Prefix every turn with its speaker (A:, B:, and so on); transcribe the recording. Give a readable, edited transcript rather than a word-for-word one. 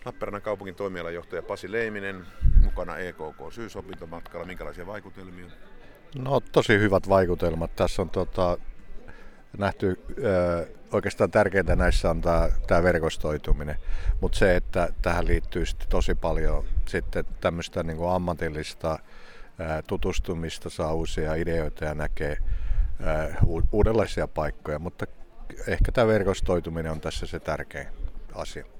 A: Lappeenrannan kaupungin toimialajohtaja Pasi Leiminen, mukana EKK syysopintomatkalla. Minkälaisia vaikutelmia?
B: No tosi hyvät vaikutelmat. Tässä on nähty oikeastaan tärkeintä näissä on tämä verkostoituminen, mutta se, että tähän liittyy sitten tosi paljon sitten tämmöistä niin kuin ammatillista tutustumista, saa uusia ideoita ja näkee uudenlaisia paikkoja, mutta ehkä tämä verkostoituminen on tässä se tärkein asia.